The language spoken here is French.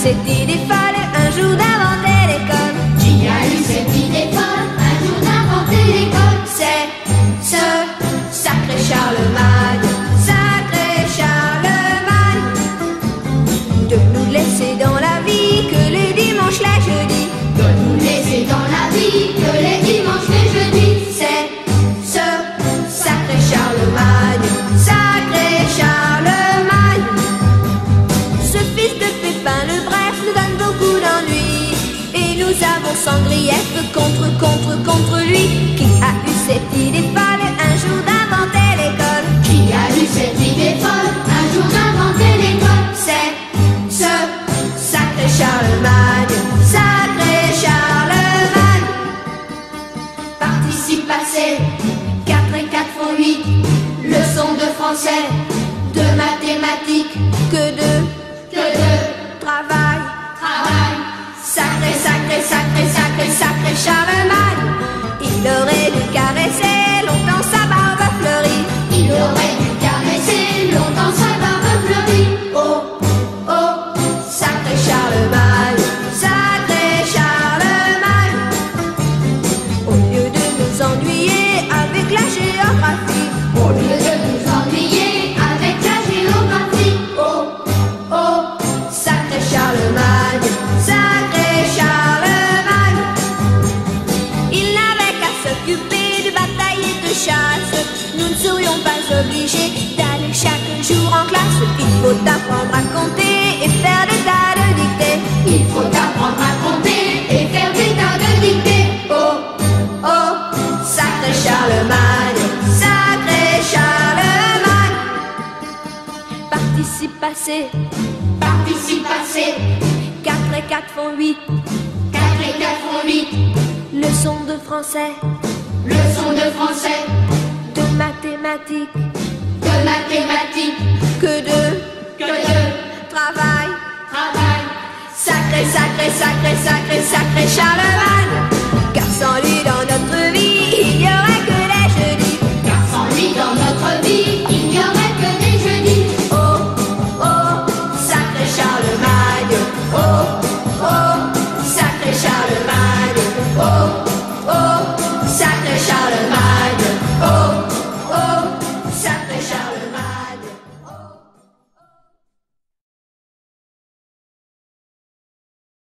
cette idée folle un jour d'inventer l'école? Qui a eu cette idée folle un jour d'inventer l'école? C'est ce sacré Charlemagne, sacré Charlemagne. De nous laisser dans la vie que les dimanches, les jeudis. De nous laisser dans la vie que les dimanches, les jeudis. C'est ce sacré Charlemagne, sacré Charlemagne. Ce fils de Pépin le Bref nous donne beaucoup d'ennuis. Et nous avons sans grief contre lui. Qui a eu cette idée folle un jour d'inventer l'école? Qui a eu cette idée folle un jour d'inventer l'école? C'est ce sacré Charlemagne, sacré Charlemagne. Participe passé, 4 et 4 font 8. Leçon de français, de mathématiques, Que de travail. Sacré, sacré, sacré, sacré, sacré Charlemagne. Il aurait dû caresser longtemps sa barbe fleurie. Il aurait dû caresser longtemps sa barbe fleurie. Oh, oh, sacré Charlemagne, sacré Charlemagne. Au lieu de nous ennuyer avec la géographie, Au lieu de nous ennuyer avec la géographie. oh, oh, sacré Charlemagne, sacré Charlemagne. Il n'avait qu'à s'occuper de bataille et de chasse. Nous ne serions pas obligés d'aller chaque jour en classe. Il faut apprendre à compter et faire des tas de dictées. Il faut apprendre à compter et faire des tas de dictées. Oh, oh, sacré Charlemagne, sacré Charlemagne. Participe passé, Participe passé, 4 et 4 font 8. 4 et 4 font 8. Leçon de français, Leçon de français, de mathématiques, de mathématiques, que de travail. Sacré, sacré, sacré, sacré, sacré Charlemagne. Car sans lui dans notre vie, il n'y aurait que les jeudis. Car sans lui dans notre vie, il n'y aurait que des jeudis. Oh, oh, sacré Charlemagne. Oh, oh, sacré Charlemagne. Oh,